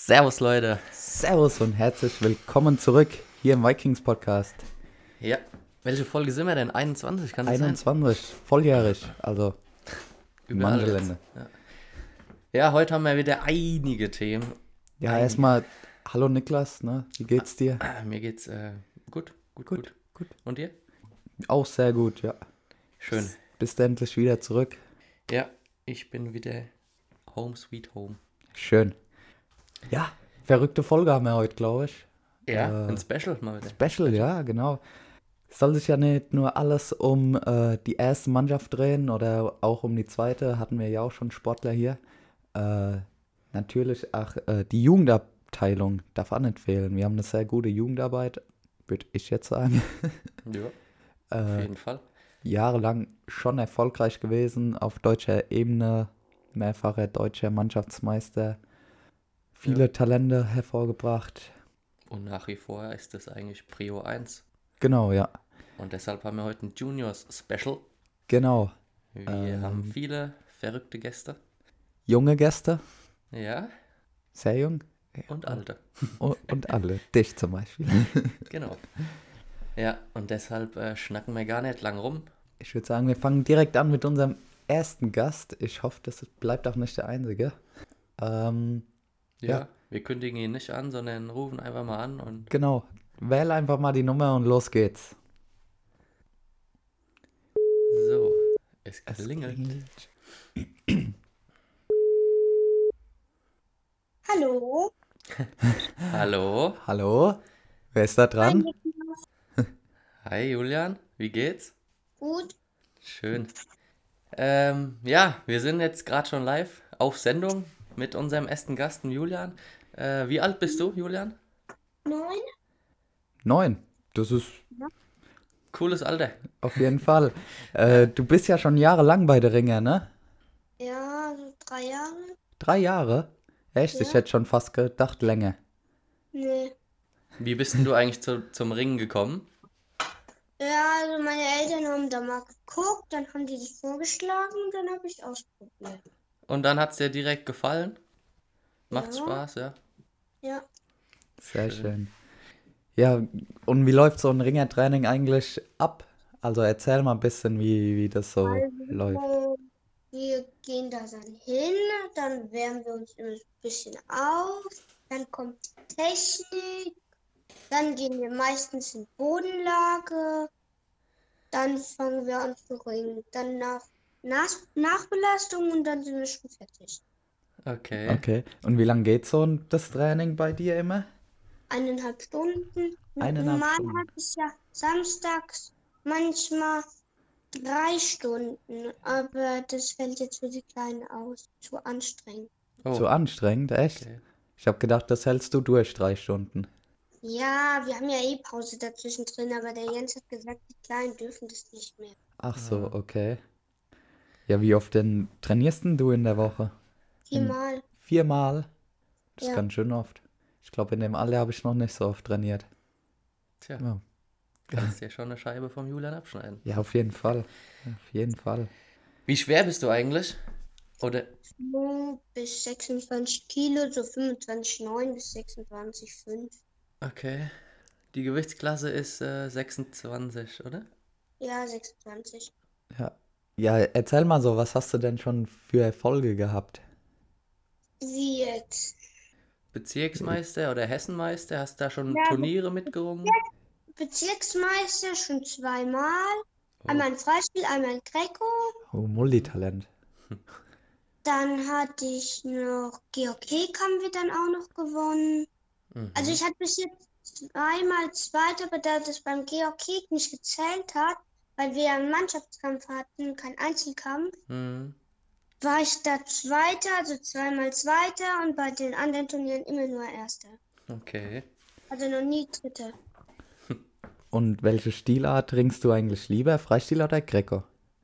Servus Leute. Servus und herzlich willkommen zurück hier im Vikings Podcast. Ja, welche Folge sind wir denn? 21, kann das sein? 21, volljährig, also Überall manche jetzt. Länder. Ja, heute haben wir wieder einige Themen. Ja, erstmal, hallo Niklas, ne? Wie geht's dir? Mir geht's gut. Gut. Und dir? Auch sehr gut, ja. Schön. Bist du endlich wieder zurück? Ja, ich bin wieder home sweet home. Schön. Ja, verrückte Folge haben wir heute, glaube ich. Ja, ein Special mal wieder. Special, ja, genau. Es soll sich ja nicht nur alles um die erste Mannschaft drehen oder auch um die zweite, hatten wir ja auch schon Sportler hier. Natürlich, die Jugendabteilung darf auch nicht fehlen. Wir haben eine sehr gute Jugendarbeit, würde ich jetzt sagen. Ja, auf jeden Fall. Jahrelang schon erfolgreich gewesen auf deutscher Ebene, mehrfacher deutscher Mannschaftsmeister, viele Talente hervorgebracht. Und nach wie vor ist das eigentlich Prio 1. Genau, ja. Und deshalb haben wir heute ein Juniors Special. Genau. Wir haben viele verrückte Gäste. Junge Gäste, Ja, sehr jung. und alte. Und alle, dich zum Beispiel. Genau. Ja, und deshalb schnacken wir gar nicht lang rum. Ich würde sagen, wir fangen direkt an mit unserem ersten Gast. Ich hoffe, das bleibt auch nicht der einzige. Ja, wir kündigen ihn nicht an, sondern rufen einfach mal an und Genau. Wähl einfach mal die Nummer und los geht's. so, es klingelt. Hallo. Hallo, Hallo? Wer ist da dran? hi Julian, wie geht's? Gut. Schön. Ja, wir sind jetzt gerade schon live auf Sendung mit unserem ersten Gast, dem Julian. Wie alt bist du, Julian? 9. 9. Das ist Cooles Alter. auf jeden Fall. Du bist ja schon jahrelang bei der Ringer, ne? Ja, so 3 Jahre. 3 Jahre? Echt? Ja. Ich hätte schon fast gedacht, länger. Nee. Wie bist denn du eigentlich zum Ringen gekommen? Ja, also meine Eltern haben da mal geguckt, dann haben die das vorgeschlagen und dann habe ich ausprobiert. Und dann hat's dir direkt gefallen? Macht's Ja. Spaß, ja? Ja. Sehr schön. Ja, und wie läuft so ein Ringertraining eigentlich ab? Also erzähl mal ein bisschen, wie das so läuft. Also, wir gehen da dann hin, dann wärmen wir uns immer so ein bisschen auf, dann kommt die Technik, dann gehen wir meistens in Bodenlage, dann fangen wir an zu ringen, dann Nachbelastung und dann sind wir schon fertig. Okay. Okay. Und wie lange geht so das Training bei dir immer? 1,5 Stunden. 1,5 Normal Stunden. hat es ja samstags manchmal 3 Stunden, aber das fällt jetzt für die Kleinen aus. Zu anstrengend. Oh, Zu anstrengend, echt? okay. Ich habe gedacht, das hältst du durch 3 Stunden. Ja, wir haben ja eh Pause dazwischen drin, aber der Jens hat gesagt, die Kleinen dürfen das nicht mehr. Ach so, okay. Ja, wie oft denn trainierst denn du in der Woche? 4-mal. 4-mal? Das ist Ja. ganz schön oft. Ich glaube, in dem Alter habe ich noch nicht so oft trainiert. Tja, Ja, kannst dir schon eine Scheibe vom Julian abschneiden. ja, auf jeden Fall. Auf jeden Fall. Wie schwer bist du eigentlich? Oder So bis 26 Kilo, so 25,9 bis 26,5. okay. Die Gewichtsklasse ist 26, oder? Ja, 26. Ja, erzähl mal so, was hast du denn schon für Erfolge gehabt? Wie jetzt? Bezirksmeister oder Hessenmeister? Hast da schon Ja, Turniere mitgerungen? Bezirksmeister schon 2-mal. Einmal in Freistil, einmal in Greco. Oh, Multitalent. Dann hatte ich noch GOK, haben wir dann auch noch gewonnen. Also ich hatte bis jetzt 2-mal Zweiter, aber da das beim GOK nicht gezählt hat, weil wir einen Mannschaftskampf hatten, keinen Einzelkampf, Mhm. war ich da Zweiter, also 2-mal Zweiter und bei den anderen Turnieren immer nur Erster. Okay. Also noch nie Dritter. Und welche Stilart ringst du eigentlich lieber? Freistil oder Greco?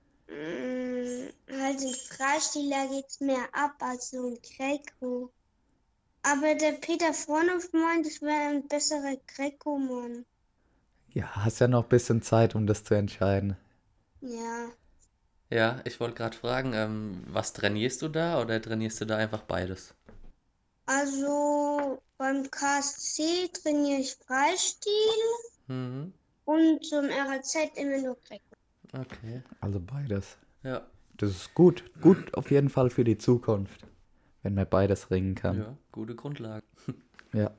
Halt in Freistiler geht's mehr ab als so ein Greco. Aber der Peter Frohnhoff meint, es wäre ein besserer Greco-Mann. Ja, hast ja noch ein bisschen Zeit, um das zu entscheiden. Ja. Ja, ich wollte gerade fragen, was trainierst du da oder trainierst du da einfach beides? Also beim KSC trainiere ich Freistil Mhm. und zum RAZ immer nur Recken. Okay. Also beides. Ja. Das ist gut. Gut auf jeden Fall für die Zukunft, wenn man beides ringen kann. Ja, gute Grundlage. Ja.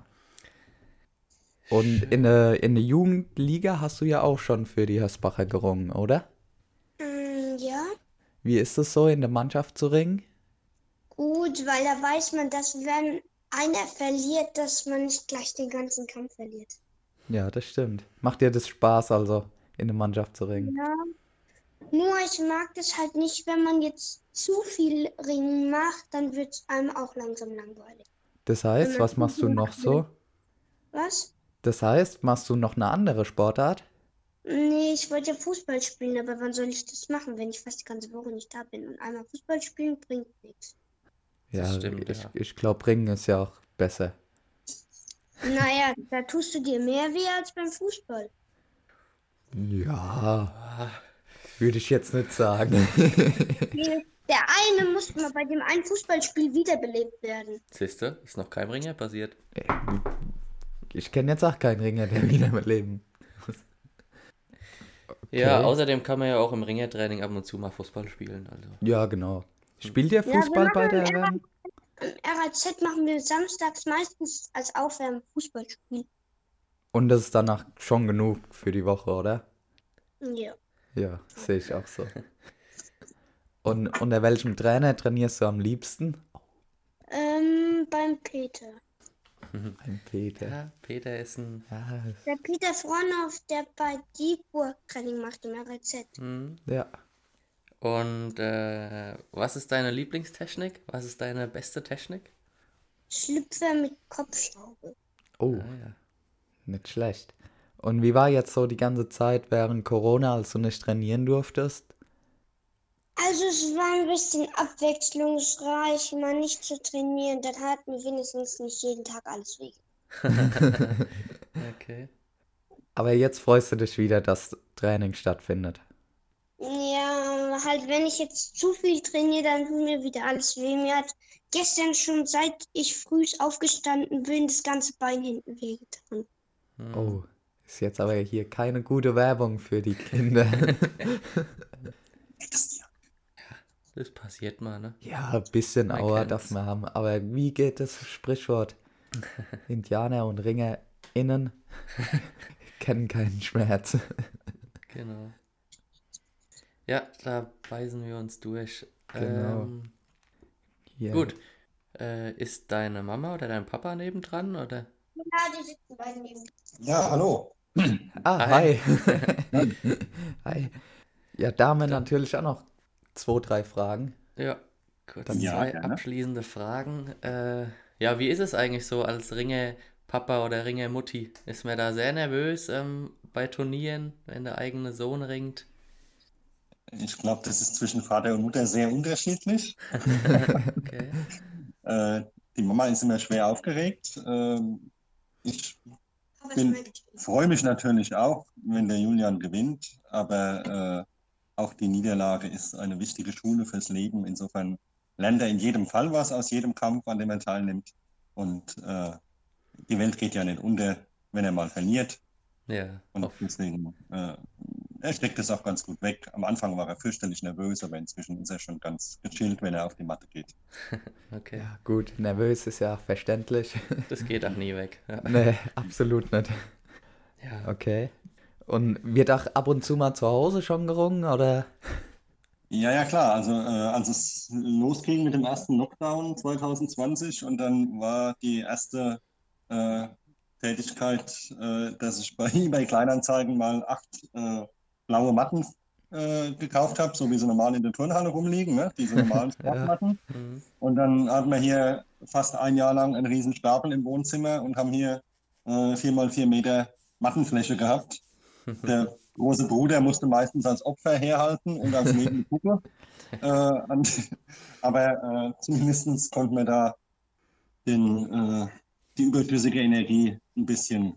Und in der Jugendliga hast du ja auch schon für die Hösbacher gerungen, oder? Ja, Wie ist es so, in der Mannschaft zu ringen? gut, weil da weiß man, dass wenn einer verliert, dass man nicht gleich den ganzen Kampf verliert. Ja, das stimmt. Macht dir das Spaß also, in der Mannschaft zu ringen? Ja, nur ich mag das halt nicht, wenn man jetzt zu viel Ringen macht, dann wird es einem auch langsam langweilig. Das Wenn heißt, man was zu machst du viel noch macht, so? Was? Das heißt, machst du noch eine andere Sportart? Nee, ich wollte ja Fußball spielen, aber wann soll ich das machen, wenn ich fast die ganze Woche nicht da bin? Und einmal Fußball spielen bringt nichts. Das Ja, stimmt, ja. ich glaube, Ringen ist ja auch besser. Naja, da tust du dir mehr weh als beim Fußball. Ja, würde ich jetzt nicht sagen. Der eine muss mal bei dem einen Fußballspiel wiederbelebt werden. Siehste, ist noch kein Ringer passiert. Ich kenne jetzt auch keinen Ringer, der wieder mit leben. Ja, Okay. außerdem kann man ja auch im Ringertraining ab und zu mal Fußball spielen. Also. Ja, genau. Spielt ihr wir Fußball bei machen der WM? Im RAZ machen wir samstags meistens als Aufwärmen Fußballspiel. Und das ist danach schon genug für die Woche, oder? Ja. Ja, sehe ich auch so. Und unter welchem Trainer trainierst du am liebsten? Beim Peter. Ein Peter. Ja, Peter ist ein. Ja, Der Peter Frohnhoff, der bei Dieburg Training macht im RAZ. ja. Und was ist deine Lieblingstechnik? Was ist deine beste Technik? Schlüpfer mit Kopfschraube. Oh, Ah, ja. nicht schlecht. Und wie war jetzt so die ganze Zeit während Corona, als du nicht trainieren durftest? Also es war ein bisschen abwechslungsreich, mal nicht zu trainieren. Dann hat mir wenigstens nicht jeden Tag alles weh. Okay. Aber jetzt freust du dich wieder, dass Training stattfindet. Ja, halt wenn ich jetzt zu viel trainiere, dann tut mir wieder alles weh. Mir hat gestern schon, seit ich früh aufgestanden bin, das ganze Bein hinten wehgetan. Oh, ist jetzt aber hier keine gute Werbung für die Kinder. Das passiert mal, ne? Ja, ein bisschen Man Aua kennt's. darf man haben. Aber wie geht das Sprichwort? Indianer und RingerInnen kennen keinen Schmerz. Genau. Ja, da beißen wir uns durch. Genau. Hier. Gut. Ist deine Mama oder dein Papa nebendran, oder? Ja, die sitzen beide neben. Ja, hallo. Ah, Hi. hi. Hi. Ja, da haben wir natürlich auch noch 2, 3 Fragen. Ja, kurz Ja, zwei gerne. abschließende Fragen. Ja, wie ist es eigentlich so als Ringe-Papa oder Ringe-Mutti? Ist man da sehr nervös bei Turnieren, wenn der eigene Sohn ringt? Ich glaube, das ist zwischen Vater und Mutter sehr unterschiedlich. Okay. Die Mama ist immer schwer aufgeregt. Ich Aber bin- ich meine, freue mich natürlich auch, wenn der Julian gewinnt, aber auch die Niederlage ist eine wichtige Schule fürs Leben. Insofern lernt er in jedem Fall was aus jedem Kampf, an dem er teilnimmt. Und die Welt geht ja nicht unter, wenn er mal verliert. Ja, Und deswegen, er steckt es auch ganz gut weg. Am Anfang war er fürchterlich nervös, aber inzwischen ist er schon ganz gechillt, wenn er auf die Matte geht. okay. Ja, gut, nervös ist ja verständlich. Das geht auch nie weg. Ja. Nee, absolut nicht. Ja. Okay. Und wird auch ab und zu mal zu Hause schon gerungen, oder? Ja, klar. Also als es losging mit dem ersten Lockdown 2020 und dann war die erste Tätigkeit, dass ich bei eBay Kleinanzeigen mal 8 blaue Matten gekauft habe, so wie sie normal in der Turnhalle rumliegen, ne? Diese normalen Sportmatten. Mhm. Und dann hatten wir hier fast ein Jahr lang einen riesen Stapel im Wohnzimmer und haben hier 4x4 Meter Mattenfläche gehabt. Der große Bruder musste meistens als Opfer herhalten und als lebende Puppe. Aber zumindest konnten wir da die überflüssige Energie ein bisschen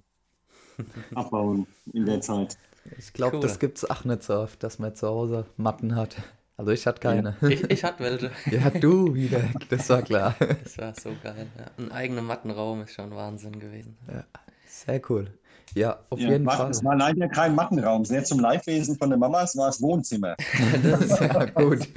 abbauen in der Zeit. Ich glaube, Cool. das gibt's auch nicht so oft, dass man zu Hause Matten hat. Also ich hatte keine. Ich hatte welche. Ja, du wieder, das war klar. Das war so geil. Ja. Ein eigener Mattenraum ist schon Wahnsinn gewesen. Ja, sehr cool. Ja, auf Ja, jeden Fall. es war leider kein Mattenraum. Sehr zum Leidwesen von der Mama, es war das Wohnzimmer. Das ist ja gut.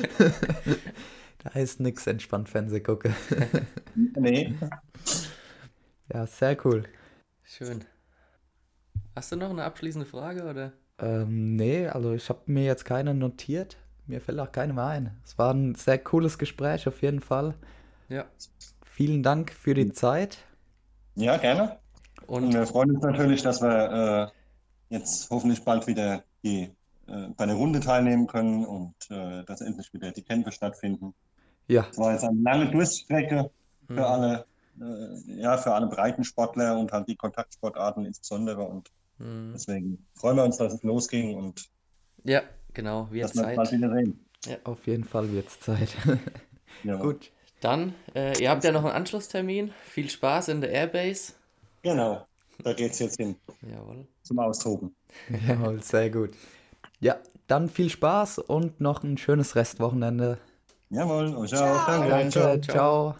Da ist nix entspannt Fernseh gucke. Nee. Ja, sehr cool. Schön. Hast du noch eine abschließende Frage, oder? Nee, also ich habe mir jetzt keine notiert. Mir fällt auch keine mehr ein. Es war ein sehr cooles Gespräch auf jeden Fall. Ja. Vielen Dank für die Zeit. Ja, gerne. Und Und wir freuen uns natürlich, dass wir jetzt hoffentlich bald wieder bei der Runde teilnehmen können und dass endlich wieder die Kämpfe stattfinden. Ja, Es war jetzt eine lange Durststrecke für alle, für alle Breitensportler und halt die Kontaktsportarten insbesondere. Und deswegen freuen wir uns, dass es losging und ja, genau, wird dass wir uns bald Zeit. wieder sehen. auf jeden Fall wird's Zeit. Ja. Gut. Dann, ihr habt ja noch einen Anschlusstermin. Viel Spaß in der Airbase. Genau, da geht es jetzt hin Jawohl. zum Austoben. Jawohl, sehr gut. Ja, dann viel Spaß und noch ein schönes Restwochenende. Jawohl, euch auch. Danke. Danke, Ciao. ciao.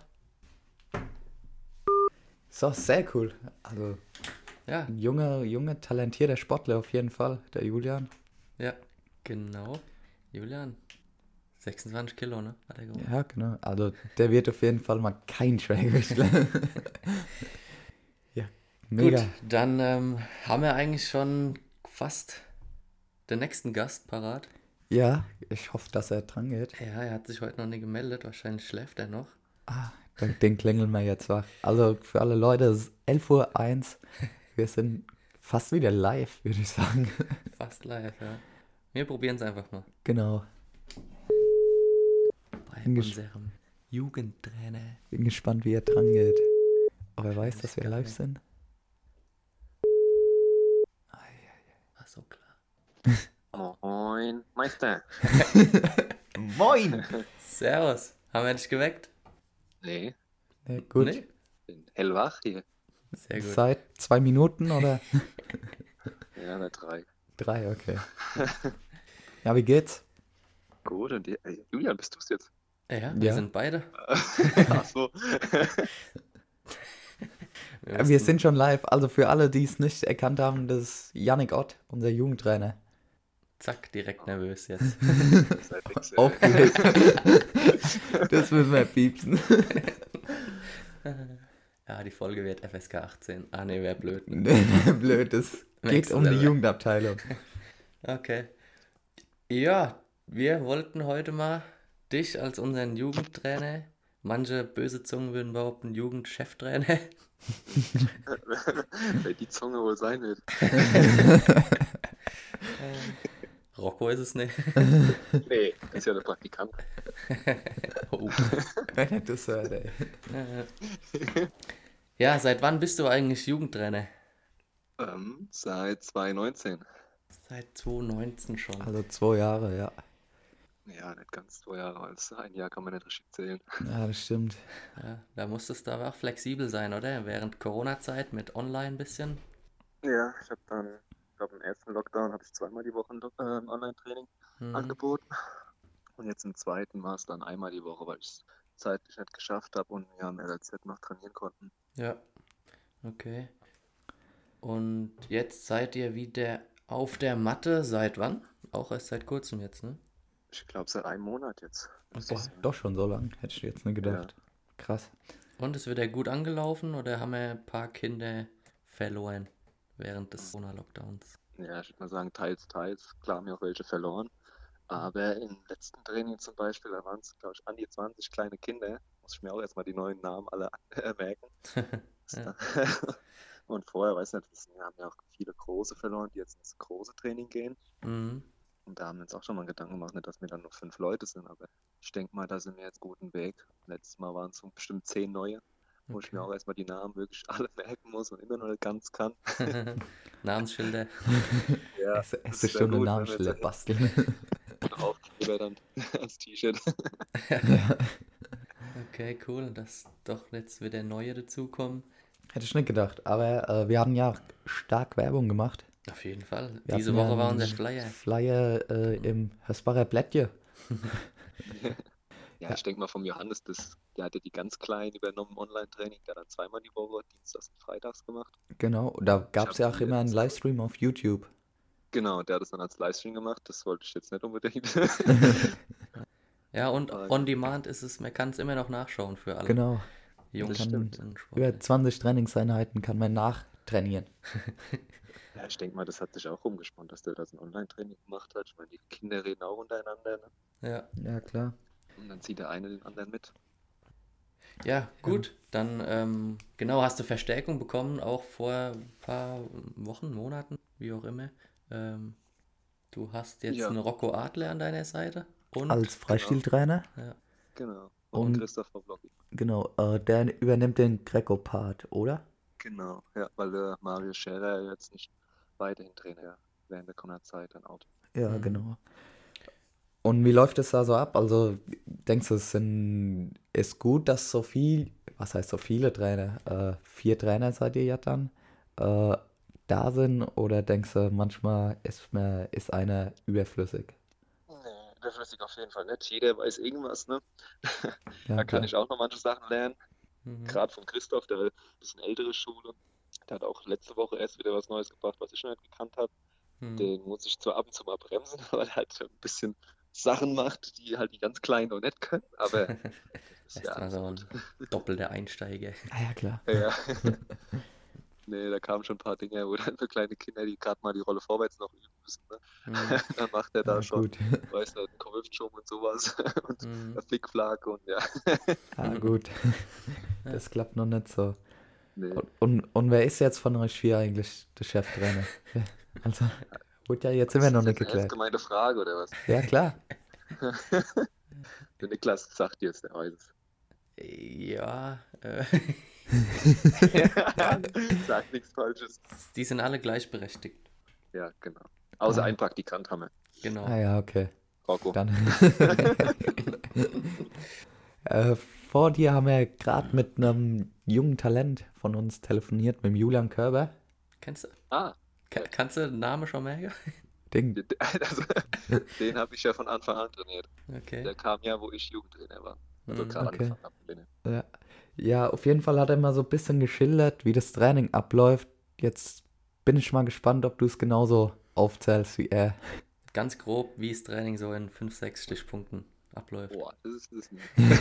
So, sehr cool. Also Ja, ein junger, talentierter Sportler auf jeden Fall, der Julian. ja, genau. Julian, 26 Kilo, ne? Hat er gewonnen. Ja, genau. Also der wird auf jeden Fall mal kein Schwergewichtler. Ja, mega. Gut, dann haben wir eigentlich schon fast den nächsten Gast parat. Ja, ich hoffe, dass er dran geht. Ja, er hat sich heute noch nicht gemeldet. Wahrscheinlich schläft er noch. Ah, den klingeln wir jetzt wach. Also für alle Leute, es ist 11:01 Uhr. Wir sind fast wieder live, würde ich sagen. Fast live, ja. Wir probieren es einfach mal. Genau. Bei Bin unserem Jugendtrainer. Bin gespannt, wie er dran geht. Aber er weiß, dass wir Gar live nicht. sind. War so klar. Moin, Meister. Moin! Servus. Haben wir dich geweckt? Nee, Ja, gut. Nee? bin hellwach hier. Sehr gut. Seit 2 Minuten oder Ja, eine 3. 3, okay. Ja, wie geht's? Gut, und die, Julian, bist du's jetzt? Ja, wir Ja. sind beide. Ach so. Ja, wir sind schon live. Also für alle, die es nicht erkannt haben, das ist Yannick Ott, unser Jugendtrainer. Zack, direkt nervös jetzt. Seid nix, Aufgeregt. Das müssen wir piepsen. Ja, die Folge wird FSK 18. Ah, nee, wäre blöd. Blöd, es geht Next um die level. Jugendabteilung. Okay. Ja, wir wollten heute mal dich als unseren Jugendtrainer, manche böse Zungen würden behaupten, Jugendcheftrainer. Wer die Zunge wohl sein wird. Rocco ist es nicht. Nee, ist ja der Praktikant. Oh. Wenn er das hört, ey. Ja, seit wann bist du eigentlich Jugendtrainer? Seit 2019. Seit 2019 schon. Also 2 Jahre, ja. Ja, nicht ganz 2 Jahre, als ein Jahr kann man nicht richtig zählen. Ja, das stimmt. Ja, da musstest du aber auch flexibel sein, oder? Während Corona-Zeit mit online ein bisschen. Ja, ich habe dann, ich glaube im ersten Lockdown habe ich 2-mal die Woche ein Online-Training angeboten. Und jetzt im zweiten war es dann einmal die Woche, weil ich es zeitlich nicht geschafft habe und wir am LLZ noch trainieren konnten. Ja, okay. Und jetzt seid ihr wieder auf der Matte. Seit wann? Auch erst seit kurzem jetzt, ne? Ich glaube seit einem Monat jetzt. Boah, doch schon so lang, hätte ich jetzt nicht gedacht. Krass. Und ist wieder gut angelaufen oder haben wir ein paar Kinder verloren während des Corona-Lockdowns? Ja, ich würde mal sagen, teils, teils. Klar haben wir auch welche verloren. Aber im letzten Training zum Beispiel, da waren es, glaube ich, an die 20 kleine Kinder. Muss ich mir auch erstmal die neuen Namen alle merken. Ja. Und vorher, weiß nicht, wir haben ja auch viele große verloren, die jetzt ins große Training gehen. Mhm. Und da haben wir uns auch schon mal Gedanken gemacht, nicht, dass wir dann nur 5 Leute sind. Aber ich denke mal, da sind wir jetzt guten Weg. Letztes Mal waren es so bestimmt 10 neue, wo ich mir auch erstmal die Namen wirklich alle merken muss und immer noch nicht ganz kann. Namensschilder. Ja, Erste das wär Stunde gut, wenn wir Namensschilder jetzt basteln. und Aufkleber dann als T-Shirt. Okay, cool, dass doch jetzt wieder neue dazukommen. Hätte ich nicht gedacht, aber wir haben ja stark Werbung gemacht. Auf jeden Fall. Wir Diese hatten ja Woche war einen unser Flyer. Flyer im Hösbacher Blättje. Ja, ich denke mal vom Johannes, der hatte die ganz Kleinen übernommen im Online-Training, der hat dann zweimal die Woche, Dienstags und Freitags gemacht. Genau, da gab es hab ja auch die immer einen jetzt- Livestream auf YouTube. Genau, der hat es dann als Livestream gemacht, das wollte ich jetzt nicht unbedingt. Ja, und Ah, on demand ist es, man kann es immer noch nachschauen für alle Genau, jungen das stimmt. und über Sportler. 20 Trainingseinheiten kann man nachtrainieren. Ja, ich denke mal, das hat sich auch rumgesponnen, dass der das ein Online-Training gemacht hat. Ich meine, die Kinder reden auch untereinander, ne? Ja. Ja, klar. Und dann zieht der eine den anderen mit. Ja, gut. Dann, genau, hast du Verstärkung bekommen, auch vor ein paar Wochen, Monaten, wie auch immer. Du hast jetzt Ja. einen Rocco Adler an deiner Seite und Als Freistiltrainer. Genau. Und- Und Christopher Blocki. Genau, der übernimmt den Greco-Part, oder? Genau, ja, weil der Mario Scherer jetzt nicht weiterhin Trainer während der Corona-Zeit dann auch. Ja, Mhm. genau. Und wie läuft es da so ab? Also denkst du, ist gut, dass so viel, was heißt so viele Trainer, 4 Trainer seid ihr ja dann, da sind? Oder denkst du, manchmal ist einer überflüssig? Nee, überflüssig auf jeden Fall nicht. Jeder weiß irgendwas, ne? Ja, Da kann klar. ich auch noch manche Sachen lernen. Mhm. Gerade von Christoph, der ein bisschen ältere Schule. Der hat auch letzte Woche erst wieder was Neues gebracht, was ich noch nicht gekannt habe. Mhm. Den muss ich zwar ab und zu mal bremsen, weil er halt ein bisschen Sachen macht, die halt die ganz Kleinen noch nicht können. Aber das ist ja Erstmal so alles ein doppelter Einsteiger. Ah, ja, klar. gut. Ja. Nee, da kamen schon ein paar Dinge, wo dann so kleine Kinder, die gerade mal die Rolle vorwärts noch üben müssen. Ne? Mhm. Dann macht er da Ja, schon, gut. weißt du, einen Hüftschwung und sowas. Und Mhm. der Flickflack und ja. Ja, gut. Das klappt noch nicht so. Nee. Und wer ist jetzt von euch 4 eigentlich der Cheftrainer? Also, wurde ja jetzt immer noch Ist nicht das eine ernst geklärt. gemeinte Frage oder was? Ja, klar. Der Niklas sagt jetzt, der weiß es. Ja, Sagt nichts Falsches. die sind alle gleichberechtigt. Ja, genau. Außer Ah. ein Praktikant haben wir. Genau. Ah ja, okay. Rocco. Dann. Vor dir haben wir gerade mit einem jungen Talent von uns telefoniert, mit dem Julian Körber. Kennst du? Ah, Kannst du den Namen schon merken? Ding. also, den habe ich ja von Anfang an trainiert. Okay. Der kam ja, wo ich Jugendtrainer war. Also Mhm. gerade Okay. angefangen habe. mit denen. Ja. Ja, auf jeden Fall hat er mal so ein bisschen geschildert, wie das Training abläuft. Jetzt bin ich mal gespannt, ob du es genauso aufzählst wie er. Ganz grob, wie das Training so in 5, 6 Stichpunkten abläuft. Boah, das ist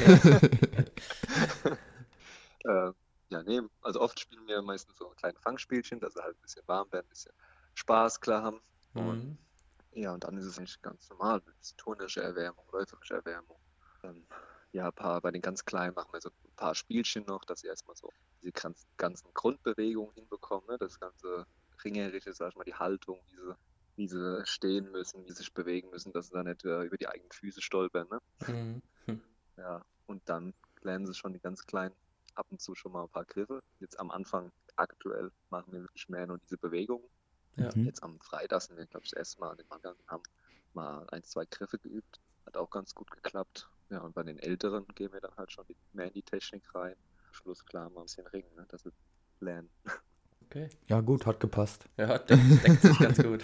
ja, nee, also oft spielen wir meistens so kleine Fangspielchen, dass sie halt ein bisschen warm werden, ein bisschen Spaß klar haben. Und Mhm. ja, und dann ist es eigentlich ganz normal. Turnerische Erwärmung, läuferische Erwärmung. Ja, bei den ganz Kleinen machen wir so ein paar Spielchen noch, dass sie erstmal so diese ganzen Grundbewegungen hinbekommen, ne? Das ganze Ringerische, sag ich mal, die Haltung, wie sie stehen müssen, wie sie sich bewegen müssen, dass sie da nicht über die eigenen Füße stolpern, ne? Mhm. Ja, und dann lernen sie schon die ganz Kleinen ab und zu schon mal ein paar Griffe. Jetzt am Anfang aktuell machen wir wirklich mehr nur diese Bewegungen. Ja. Mhm. Jetzt am Freitag sind wir, glaube ich, das erste Mal an den Mangel und haben mal 1, 2 Griffe geübt. Hat auch ganz gut geklappt. Ja, und bei den Älteren gehen wir dann halt schon mehr in die Technik rein. Am Schluss klar mal ein bisschen ringen, ne, dass sie lernen. Okay. Ja, gut, hat gepasst. Ja, deckt sich ganz gut.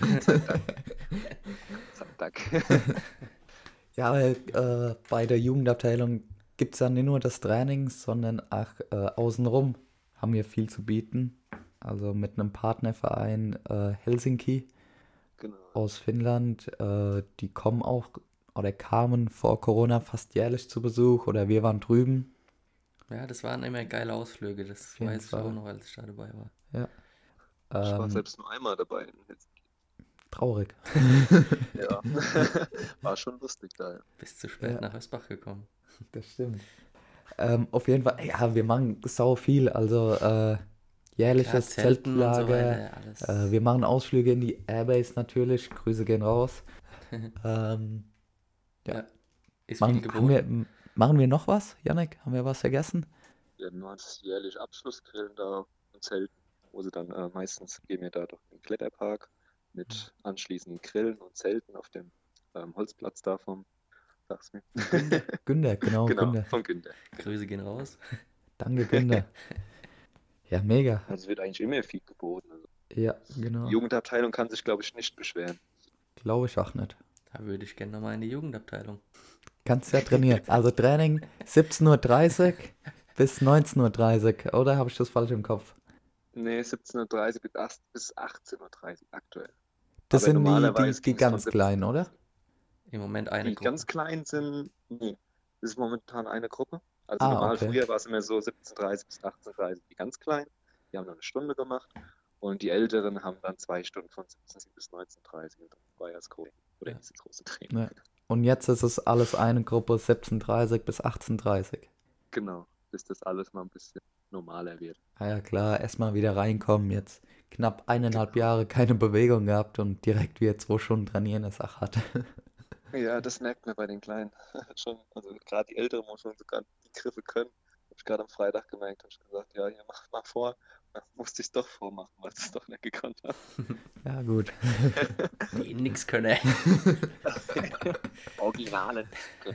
Dank. Ja, aber bei der Jugendabteilung gibt es ja nicht nur das Training, sondern auch außenrum haben wir viel zu bieten. Also mit einem Partnerverein Helsinki Genau. aus Finnland, die kommen auch oder kamen vor Corona fast jährlich zu Besuch oder wir waren drüben. Ja, das waren immer geile Ausflüge, das Auf jeden weiß ich Fall. auch noch, als ich da dabei war. Ja. Ich war selbst nur einmal dabei. Traurig. Ja. War schon lustig da. Ja. Bis zu spät Ja. nach Hösbach gekommen. Das stimmt. Auf jeden Fall, ja, wir machen sau viel, also jährliches Klar, Zelten und so Zeltlager. weiter, alles. Wir machen Ausflüge in die Airbase natürlich. Grüße gehen raus. Ja. Ist viel geboten. Machen wir noch was, Jannik? Haben wir was vergessen? Wir haben das jährlich Abschlussgrillen da und Zelten, wo sie dann meistens gehen wir da durch den Kletterpark mit anschließenden Grillen und Zelten auf dem Holzplatz da vom, sag's mir. Günther, genau, Genau, Günther. von Günther. Grüße gehen raus. Danke, Günther. Ja, mega. Also es wird eigentlich immer viel geboten. Also Ja, genau. die Jugendabteilung kann sich, glaube ich, nicht beschweren. Glaube ich auch nicht. Da würde ich gerne nochmal in die Jugendabteilung. Kannst ja trainieren. Also Training 17:30 Uhr bis 19:30 Uhr, oder habe ich das falsch im Kopf? Nee, 17:30 Uhr bis 18:30 Uhr aktuell. Das Aber sind normalerweise die ging es von ganz 17:30 kleinen, oder? Im Moment eine Die Gruppe. ganz kleinen sind, nee, das ist momentan eine Gruppe. Also Ah, normal, okay. früher war es immer so 17:30 bis 18:30 die ganz kleinen. Die haben dann eine Stunde gemacht. Und die Älteren haben dann 2 Stunden von 17 bis 19:30 und dann war ja das große, oder Ja. dieses große Training. Ja. Und jetzt ist es alles eine Gruppe 17:30 bis 18:30. Genau, bis das alles mal ein bisschen normaler wird. Ah ja klar, erstmal wieder reinkommen. Jetzt knapp 1,5 Jahre keine Bewegung gehabt und direkt wieder 2 Stunden trainieren, ist auch hart. Ja, das merkt man bei den Kleinen schon. Also gerade die Älteren, wo schon sogar die Griffe können, habe ich gerade am Freitag gemerkt, habe ich gesagt, ja, hier mach mal vor. Dann musste ich es doch vormachen, weil ich es doch nicht gekonnt habe. Ja, gut. Die nix können. Originale.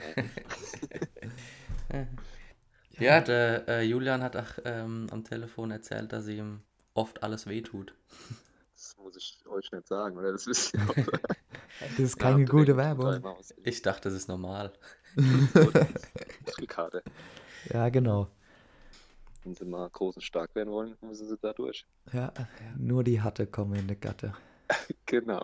Ja, der Julian hat auch am Telefon erzählt, dass ihm oft alles wehtut. Das muss ich euch nicht sagen, oder? Das wisst ihr auch. Das ist keine gute Werbung. Ich dachte, das ist normal. Karte. Ja, genau. Wenn sie mal groß und stark werden wollen, müssen sie da durch. Ja, nur die Hatte kommen in die Gatte. Genau.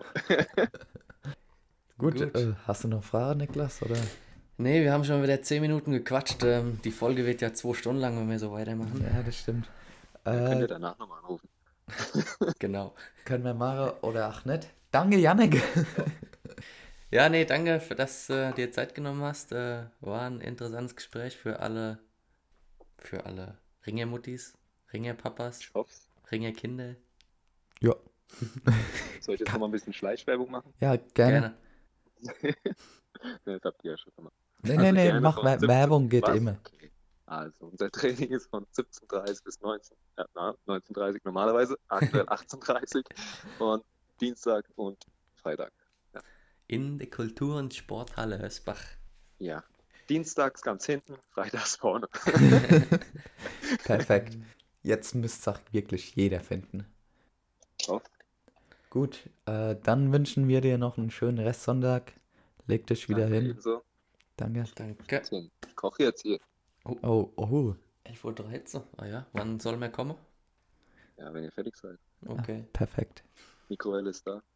Gut. Hast du noch Fragen, Niklas? Oder? Nee, wir haben schon wieder 10 Minuten gequatscht. Die Folge wird ja 2 Stunden lang, wenn wir so weitermachen. Ja, das stimmt. Könnt ihr danach nochmal anrufen. Genau. Können wir machen oder auch nicht. Danke, Jannik. Ja, nee, danke, dass du dir Zeit genommen hast. War ein interessantes Gespräch für alle Ringermuttis, Ringerpapas, Ich hoff's. Ringerkinder. Ja. Soll ich jetzt nochmal ein bisschen Schleichwerbung machen? Ja, gerne. Ne, das habt ihr ja schon gemacht. Nee, Also nee, gerne mach von 17 Werbung geht Was? immer. Okay. Also, unser Training ist von 17:30 bis 19:30 normalerweise, aktuell 18:30 und Dienstag und Freitag. In der Kultur- und Sporthalle Hösbach. Ja. Dienstags ganz hinten, freitags vorne. Perfekt. Jetzt müsste es auch wirklich jeder finden. Oh. Gut, dann wünschen wir dir noch einen schönen Restsonntag. Leg dich wieder Danke hin. ebenso. Danke. Danke. Ich koche jetzt hier. Oh. 11:13 Uhr. Ah ja, wann soll man kommen? Ja, wenn ihr fertig seid. Okay. Perfekt. Mikrowelle ist da.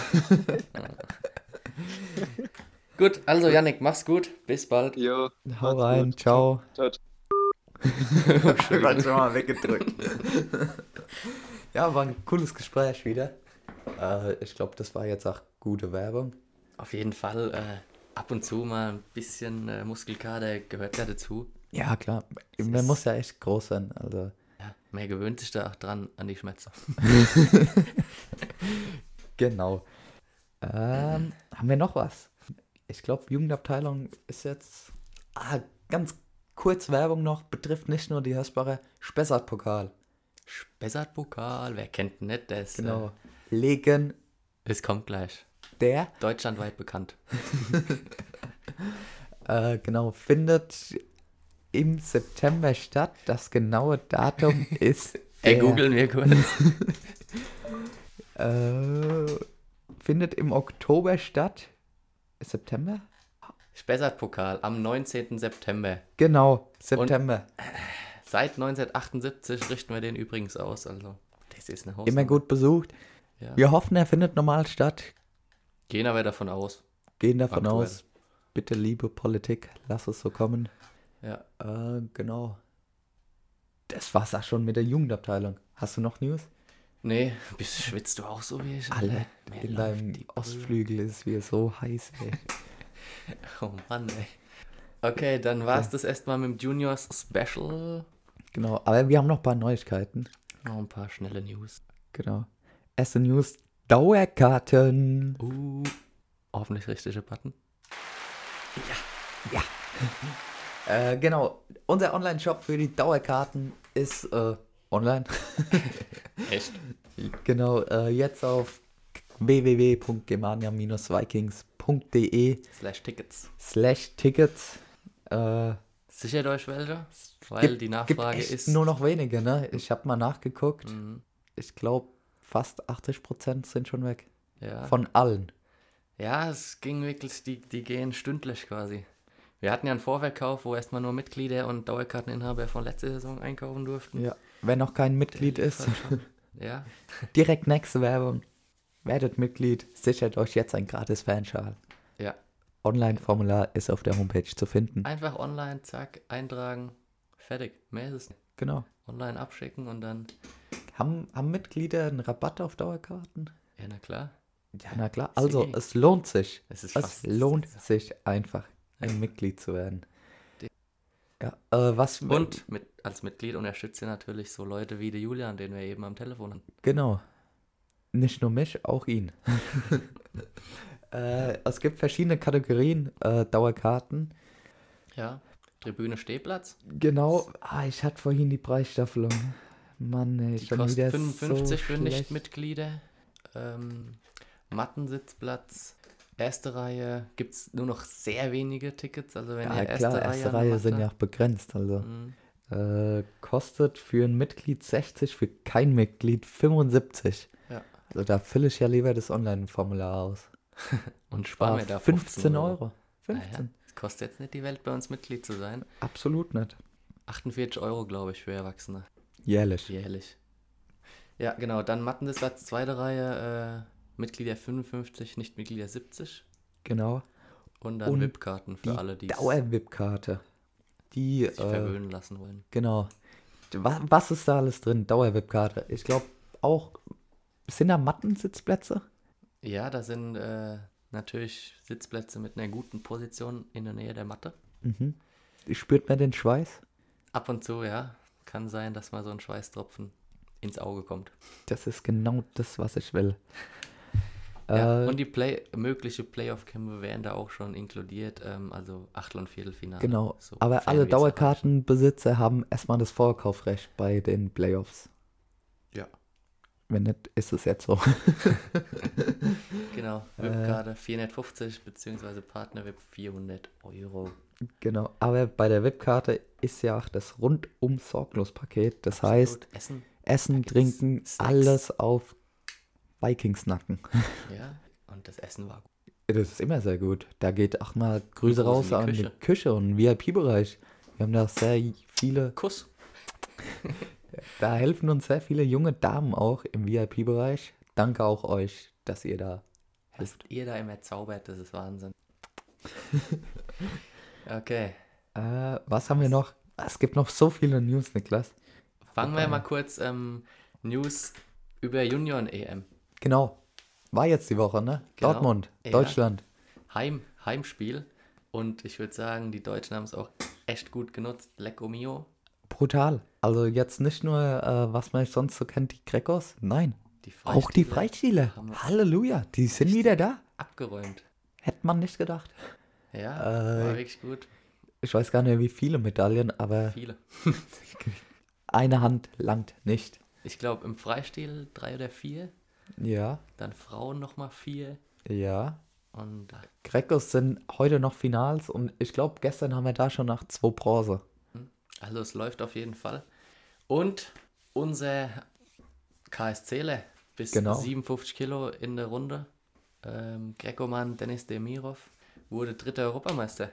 Gut, also Jannik, mach's gut. Bis bald. Jo, Hau macht's rein, gut. ciao. Ciao. Ich schon mal weggedrückt. Ja, war ein cooles Gespräch wieder. Ich glaube, das war jetzt auch gute Werbung. Auf jeden Fall ab und zu mal ein bisschen Muskelkater gehört ja dazu. Ja, klar. Das Man ist- muss ja echt groß sein. Also. Ja, man gewöhnt sich da auch dran an die Schmerzen. Genau. Haben wir noch was? Ich glaube, Jugendabteilung ist jetzt. Ganz kurz Werbung noch, betrifft nicht nur die Hösbacher Spessart-Pokal. Spessart-Pokal, wer kennt ihn nicht? Der ist, Genau. Legendär. es kommt gleich. Deutschlandweit bekannt. Genau, findet im September statt. Das genaue Datum ist. Googeln wir kurz. Findet im Oktober statt. September? Spessart-Pokal am 19. September. Genau, September. Seit 1978 richten wir den übrigens aus. Also, das ist eine Hausnummer. Immer gut besucht. Ja. Wir hoffen, er findet normal statt. Gehen aber davon aus. Gehen davon Aktuell. aus. Bitte, liebe Politik, lass es so kommen. Ja. Genau. Das war's auch schon mit der Jugendabteilung. Hast du noch News? Nee, schwitzt du auch so wie ich? Alle. Mir In läuft deinem die Ostflügel ist es wieder so heiß, ey. Oh Mann, ey. Okay, dann war's das erstmal mit dem Juniors Special. Genau, aber wir haben noch ein paar Neuigkeiten. Noch ein paar schnelle News. Genau. Erste News, Dauerkarten. Hoffentlich richtige Button. Genau, unser Online-Shop für die Dauerkarten ist online. Echt? Genau, jetzt auf www.germania-vikings.de /Tickets. /Tickets. Sichert euch welche? Weil die Nachfrage gibt echt ist. nur noch wenige, ne? Ich habe mal nachgeguckt. Mhm. Ich glaube, fast 80% sind schon weg. Ja. Von allen. Ja, es ging wirklich, die gehen stündlich quasi. Wir hatten ja einen Vorverkauf, wo erstmal nur Mitglieder und Dauerkarteninhaber von letzter Saison einkaufen durften. Ja. Wer noch kein Mitglied Der ist, lief halt schon. Ja, direkt nächste Werbung. Werdet Mitglied, sichert euch jetzt ein gratis Fanschal. ja. Online-Formular ist auf der Homepage zu finden. Einfach online, zack, eintragen, fertig. Mehr ist es nicht. Genau. Online abschicken und dann, Haben Mitglieder einen Rabatt auf Dauerkarten? ja, na klar. Ja, na klar. Also, Sie. es lohnt sich. Es ist Es fast. lohnt sich einfach, ein Mitglied zu werden. Ja, was... Und als Mitglied unterstützt ihr natürlich so Leute wie der Julian, den wir eben am Telefon haben. Genau. Nicht nur mich, auch ihn. Es gibt verschiedene Kategorien Dauerkarten. Ja, Tribüne Stehplatz. Genau. Ich hatte vorhin die Preisstaffelung. Mann, ey, Die schon kostet wieder 55 so für schlecht. Nichtmitglieder. Mattensitzplatz. Erste Reihe gibt es nur noch sehr wenige Tickets. Also wenn Ja, ihr klar, erste Reihe sind ja auch begrenzt. Also Mhm. kostet für ein Mitglied 60, für kein Mitglied 75. Ja. Also da fülle ich ja lieber das Online-Formular aus. Und Spar sparen wir da 15 Euro. 15. Naja, es kostet jetzt nicht die Welt, bei uns Mitglied zu sein. Absolut nicht. 48 Euro, glaube ich, für Erwachsene. Jährlich. Jährlich. Ja, genau. Dann Mattensitzplatz, zweite Reihe. Mitglieder 55, Nichtmitglieder 70. Genau. Und dann Und VIP-Karten für alle, die Dauer-VIP-Karte. Die, sich verwöhnen lassen wollen. genau. Was ist da alles drin? Dauer-VIP-Karte. Ich glaube auch, sind da Mattensitzplätze? Ja, da sind natürlich Sitzplätze mit einer guten Position in der Nähe der Matte. Mhm. Spürt man den Schweiß? Ab und zu, ja, kann sein, dass mal so ein Schweißtropfen ins Auge kommt. Das ist genau das, was ich will. Ja, und die mögliche Playoff-Kämpfe wären da auch schon inkludiert, also Achtel- und Viertelfinale. Genau. So, Aber sofern alle wir es Dauerkartenbesitzer haben erstmal das Vorkaufsrecht bei den Playoffs. Ja. Wenn nicht, ist es jetzt so. Genau, VIP-Karte 450 bzw. Partner-VIP 400 Euro. Genau. Aber bei der VIP-Karte ist ja auch das Rundum-Sorglos-Paket. Das heißt, Essen, Essen, gibt's Trinken, Snacks. alles auf Vikings-Nacken. ja, und das Essen war gut. Das ist immer sehr gut. Da geht auch mal Grüße Gruß in raus die an die Küche. Küche und VIP-Bereich. Wir haben da sehr viele, Kuss. da helfen uns sehr viele junge Damen auch im VIP-Bereich. Danke auch euch, dass ihr da Was helft. ihr da immer zaubert, das ist Wahnsinn. Okay, Was haben wir noch? Es gibt noch so viele News, Niklas. fangen wir mal kurz News über Junioren-EM. Genau. War jetzt die Woche, ne? Genau. Dortmund, Ja. Deutschland. Heimspiel. Und ich würde sagen, die Deutschen haben es auch echt gut genutzt. Lecco mio. Brutal. Also jetzt nicht nur, was man sonst so kennt, die Grecos. Nein, Die auch die Freispieler Freistiele. haben Halleluja, die sind wieder da. abgeräumt. Hätte man nicht gedacht. Ja, war Äh, wirklich gut. Ich weiß gar nicht, wie viele Medaillen, aber Viele. eine Hand langt nicht. Ich glaube, im Freistil 3 oder 4. Ja, Dann Frauen nochmal 4. ja. Und Grecos sind heute noch Finals und ich glaube, gestern haben wir da schon nach 2 Bronze. also es läuft auf jeden Fall. Und unser KSCler bis Genau. 57 Kilo in der Runde. Grecoman Dennis Demirov wurde 3. Europameister.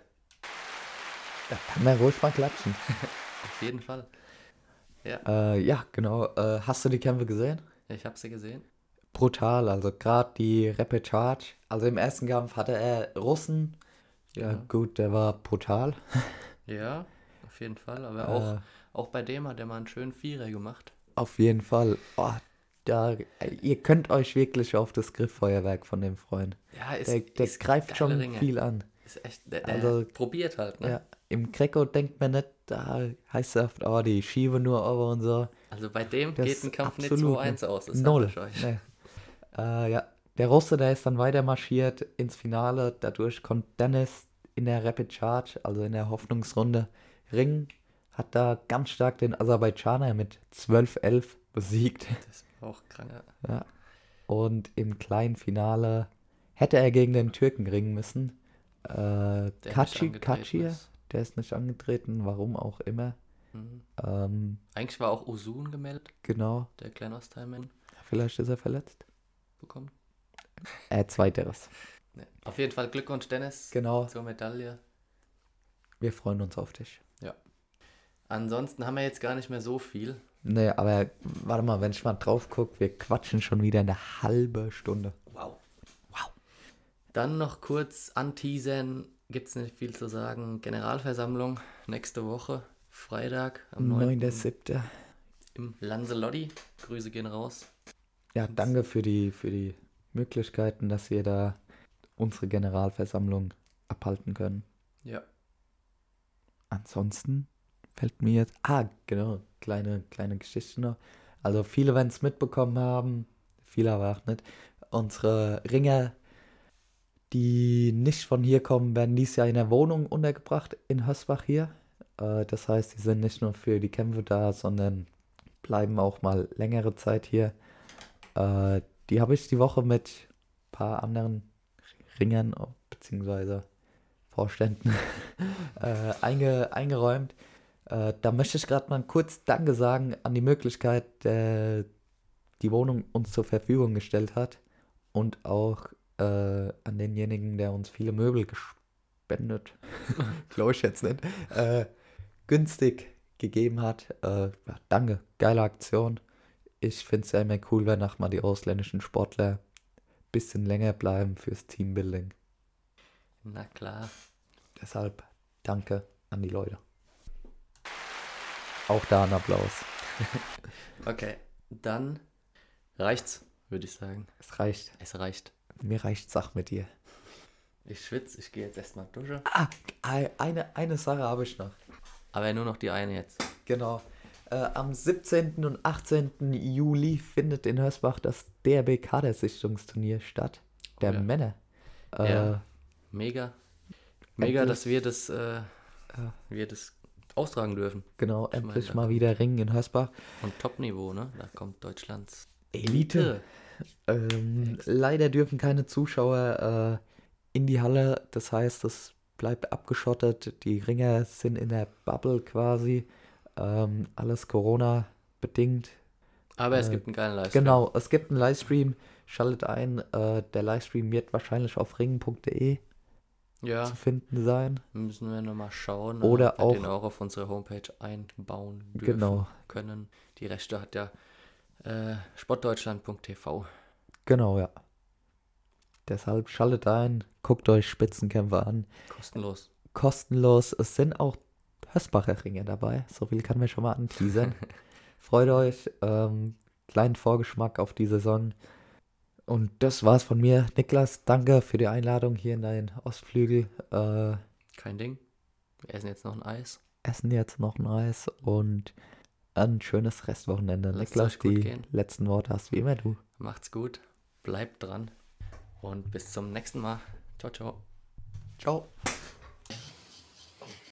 Da kann man ruhig mal klatschen. Auf jeden Fall. Ja, Ja, genau. Hast du die Kämpfe gesehen? ich habe sie gesehen. Brutal, also gerade die Rapid Charge. Also im ersten Kampf hatte er Russen. Ja, Ja. gut, der war brutal. Ja, auf jeden Fall. Aber auch bei dem hat er mal einen schönen Vierer gemacht. Auf jeden Fall. Oh, ihr könnt euch wirklich auf das Grifffeuerwerk von dem freuen. Ja, Der ist greift geile schon Ringe. viel an. Ist echt, der Also, probiert halt, ne? Ja, im Greco denkt man nicht, da heißt es oft, oh, die schiebe nur over und so. Also bei dem Das geht ein Kampf nicht absolut 2-1 aus. Das sag Null. ich euch. Nee. Ja, der Russe, der ist dann weiter marschiert ins Finale. Dadurch konnte Dennis in der Rapid Charge, also in der Hoffnungsrunde, ringen. Hat da ganz stark den Aserbaidschaner mit 12-11 besiegt. Das war auch krank. Ja. Und im kleinen Finale hätte er gegen den Türken ringen müssen. Der nicht angetreten Kachir, ist. der ist nicht angetreten, warum auch immer. Mhm. Eigentlich war auch Usun gemeldet, Genau, der Klein Ostheimen vielleicht ist er verletzt. bekommen. Zweiteres. Ja. Auf jeden Fall Glückwunsch, Dennis, Genau. zur Medaille. Wir freuen uns auf dich. Ja. Ansonsten haben wir jetzt gar nicht mehr so viel. Nee, aber warte mal, wenn ich mal drauf gucke, wir quatschen schon wieder eine halbe Stunde. Wow. Dann noch kurz anteasern, gibt es nicht viel zu sagen. Generalversammlung nächste Woche, Freitag am 9.7. im Lanzelotti. Grüße gehen raus. Ja, danke für die Möglichkeiten, dass wir da unsere Generalversammlung abhalten können. Ja. Ansonsten fällt mir jetzt... genau, kleine Geschichte noch. Also viele werden es mitbekommen haben, viele aber auch nicht. Unsere Ringer, die nicht von hier kommen, werden dieses Jahr in der Wohnung untergebracht in Hösbach hier. Das heißt, die sind nicht nur für die Kämpfe da, sondern bleiben auch mal längere Zeit hier. Die habe ich die Woche mit ein paar anderen Ringern bzw. Vorständen eingeräumt. Da möchte ich gerade mal kurz Danke sagen an die Möglichkeit, die Wohnung uns zur Verfügung gestellt hat und auch an denjenigen, der uns viele Möbel gespendet, glaube ich jetzt nicht, günstig gegeben hat. Ja, danke, geile Aktion. Ich finde es ja immer cool, wenn auch mal die ausländischen Sportler ein bisschen länger bleiben fürs Teambuilding. Na klar. Deshalb danke an die Leute. Auch da ein Applaus. Okay, dann reicht's, würde ich sagen. Es reicht. Es reicht. Mir reicht's auch mit dir. Ich schwitze, ich gehe jetzt erstmal duschen. Eine Sache habe ich noch. Aber nur noch die eine jetzt. Genau. Am 17. und 18. Juli findet in Hösbach das DRB-Kadersichtungsturnier statt. Der ja. Männer. Ja, mega. Mega, endlich- dass wir das austragen dürfen. Genau, Ich meine, endlich da mal kommt- wieder Ringen in Hösbach. Und Top-Niveau, ne? Da kommt Deutschlands Elite. Leider dürfen keine Zuschauer in die Halle. Das heißt, es bleibt abgeschottet. Die Ringer sind in der Bubble quasi. Alles Corona-bedingt. Aber es gibt einen geilen Livestream. Genau, es gibt einen Livestream. Schaltet ein. Der Livestream wird wahrscheinlich auf ringen.de Ja, zu finden sein. müssen wir nochmal schauen. Oder ob wir auch- den auch auf unsere Homepage einbauen dürfen Genau. können. Die Rechte hat ja sportdeutschland.tv. Genau, ja. Deshalb schaltet ein, guckt euch Spitzenkämpfe an. Kostenlos. Kostenlos. Es sind auch Hösbacher Ringe dabei. So viel kann mir schon mal anteasern. Freut euch. Kleinen Vorgeschmack auf die Saison. Und das war's von mir. Niklas, danke für die Einladung hier in deinen Ostflügel. Kein Ding. Wir essen jetzt noch ein Eis. Essen jetzt noch ein Eis und ein schönes Restwochenende. Lasst Niklas, euch gut die gehen. letzten Worte hast wie immer du. Macht's gut. Bleibt dran. Und bis zum nächsten Mal. Ciao, ciao. Ciao.